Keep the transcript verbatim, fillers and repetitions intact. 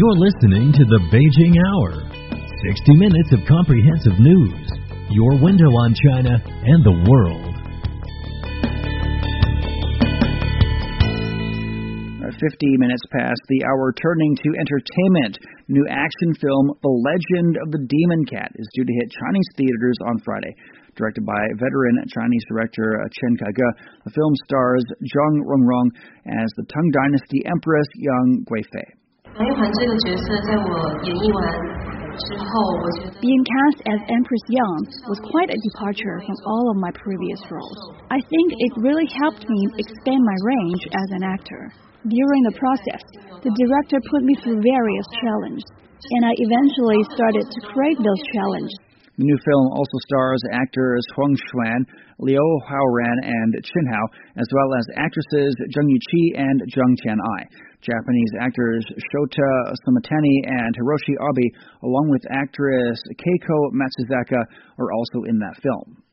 You're listening to the Beijing Hour, sixty minutes of comprehensive news, your window on China and the world. fifty minutes past the hour, turning to entertainment. New action film The Legend of the Demon Cat is due to hit Chinese theaters on Friday. Directed by veteran Chinese director Chen Kaige, the film stars Zhang Rongrong as the Tang Dynasty Empress Yang Guifei. Being cast as Empress Yang was quite a departure from all of my previous roles. I think it really helped me expand my range as an actor. During the process, the director put me through various challenges, and I eventually started to crave those challenges. The new film also stars actors Huang Xuan, Liu Haoran, and Chen Hao, as well as actresses Zheng Yuqi and Zhang Tianai. Japanese actors Shota Samatani and Hiroshi Abe, along with actress Keiko Matsuzaka, are also in that film.